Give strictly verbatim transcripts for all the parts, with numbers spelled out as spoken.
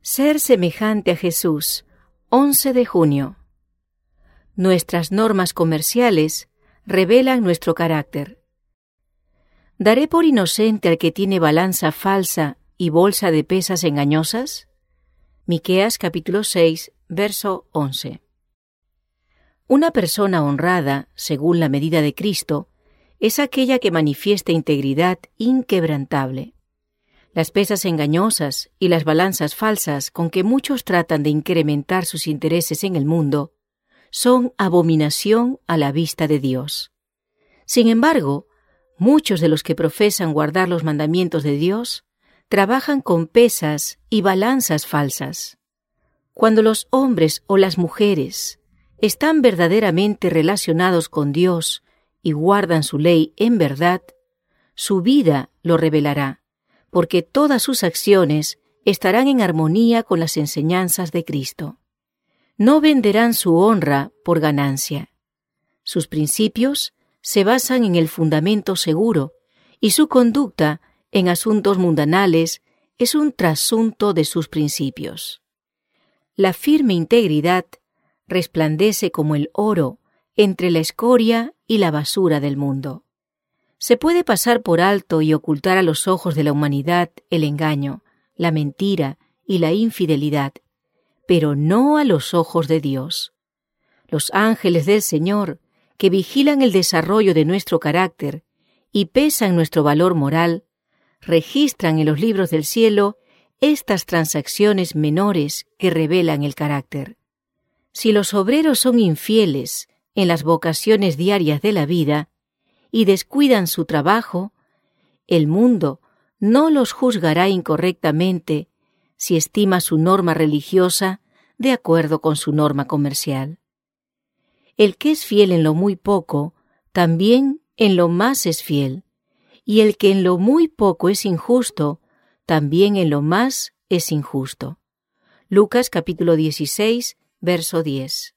Ser semejante a Jesús, once de junio. Nuestras normas comerciales revelan nuestro carácter. ¿Daré por inocente al que tiene balanza falsa y bolsa de pesas engañosas? Miqueas capítulo seis, verso once. Una persona honrada, según la medida de Cristo, es aquella que manifiesta integridad inquebrantable. Las pesas engañosas y las balanzas falsas con que muchos tratan de incrementar sus intereses en el mundo son abominación a la vista de Dios. Sin embargo, muchos de los que profesan guardar los mandamientos de Dios trabajan con pesas y balanzas falsas. Cuando los hombres o las mujeres están verdaderamente relacionados con Dios y guardan su ley en verdad, su vida lo revelará, porque todas sus acciones estarán en armonía con las enseñanzas de Cristo. No venderán su honra por ganancia. Sus principios se basan en el fundamento seguro y su conducta en asuntos mundanales es un trasunto de sus principios. La firme integridad resplandece como el oro entre la escoria y la basura del mundo. Se puede pasar por alto y ocultar a los ojos de la humanidad el engaño, la mentira y la infidelidad, pero no a los ojos de Dios. Los ángeles del Señor, que vigilan el desarrollo de nuestro carácter y pesan nuestro valor moral, registran en los libros del cielo estas transacciones menores que revelan el carácter. Si los obreros son infieles en las vocaciones diarias de la vida y descuidan su trabajo, el mundo no los juzgará incorrectamente si estima su norma religiosa de acuerdo con su norma comercial. El que es fiel en lo muy poco, también en lo más es fiel, y el que en lo muy poco es injusto, también en lo más es injusto. Lucas capítulo dieciséis, verso diez.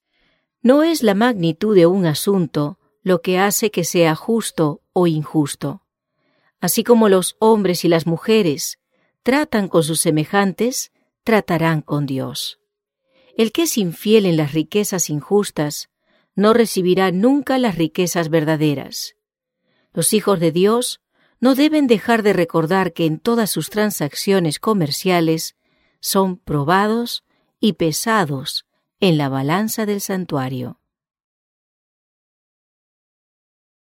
No es la magnitud de un asunto lo que hace que sea justo o injusto. Así como los hombres y las mujeres tratan con sus semejantes, tratarán con Dios. El que es infiel en las riquezas injustas no recibirá nunca las riquezas verdaderas. Los hijos de Dios no deben dejar de recordar que en todas sus transacciones comerciales son probados y pesados en la balanza del santuario.